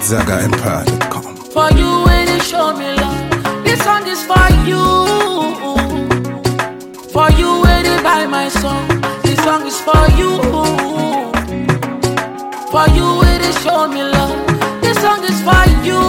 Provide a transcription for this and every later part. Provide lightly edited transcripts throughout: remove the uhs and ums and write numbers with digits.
ZagaEmpire.com. For you when they show me love, this song is for you. For you when they buy my song, this song is for you. For you when they show me love, this song is for you.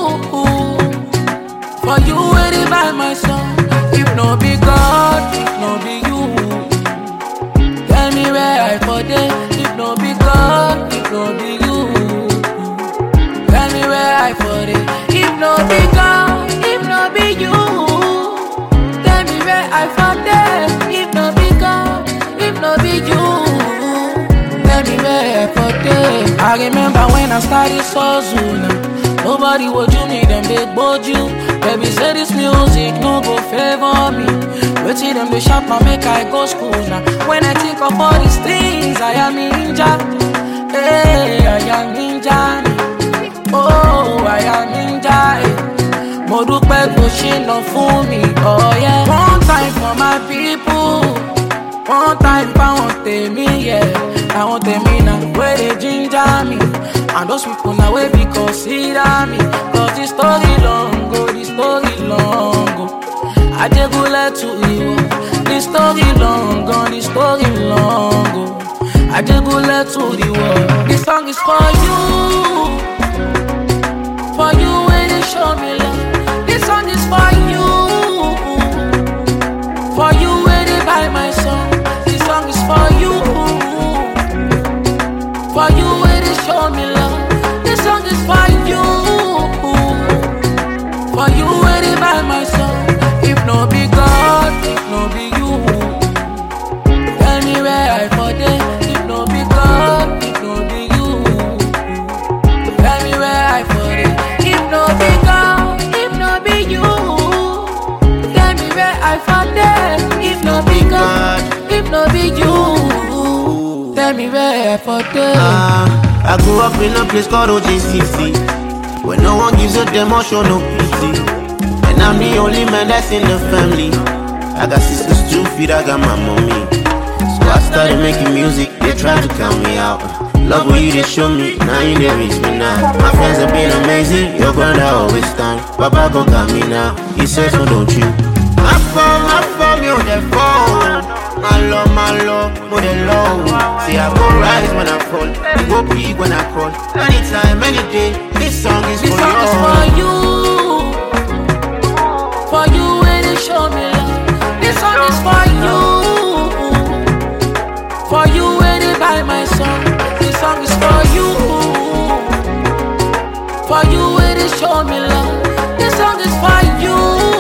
For you when they buy my song, if no be God, if no be you, tell me where I for day. If no be God, if no be you, tell me where I for day. If no be God, if no be you, tell me where I for day. If no be God, if no be you, tell me where I for day. I remember when I started Sozuna, nobody would do me, them they bored you. Baby say this music no go favor me. Waiting them they shop my make I go school now. When I think of all these things, I am ninja. Hey, I am ninja. Oh, I am ninja. Mo dúpẹ́ tó ṣe lọ fún mi. Oh yeah. One time for my people, one time for àwọn tèmi, yeah. Àwọn tèmi na where they ginger me, and those people na wey be consider me. Cause the story long go, the story long go. Ajégúnlẹ̀ to Ìwó, the story long go, the story long go. Ajégúnlẹ̀ to Ìwó, this song is for you. For you when they show me love, this song is for you. For you when they buy my song, this song is for you. For you when they show me love, this song is for you. For you when they buy my song, if no be God, if no be you, tell me where I for day. If no be God, if no be you, tell me where I for day. If no be God, if no be you, tell me where I for day. If no be God, if no be you, tell me where I for day. I grew up in a place called OJCC, where no one gives a damn or show no pity. And I'm the only man that's in the family. I got sisters 2 feet, I got my mommy. So I started making music, they tried to count me out. Love what you did show me, now you didn't reach me now. My friends have been amazing, your brother always stand. Baba go got me now, he says so don't you. My phone, you the phone. My love, more than low. See I go rise when I fall, I go big when I crawl. Anytime, any day, this song is This for song is for you. For you when they show me love, this song is for you. For you when they buy my song, this song is for you. For you when they show me love, this song is for you.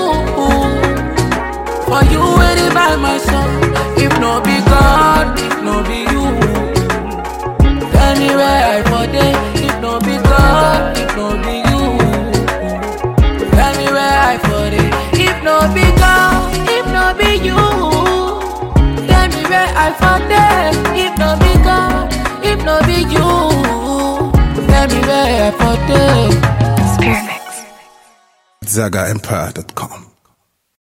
For you when they buy my song, if no be God, if no be you, tell me where I for day. If no be God, if no be you, tell me where I for day. If no be God, if no be you, tell me where I for day. If no be God, if no be you, tell me where I for day. ZagaEmpire.com.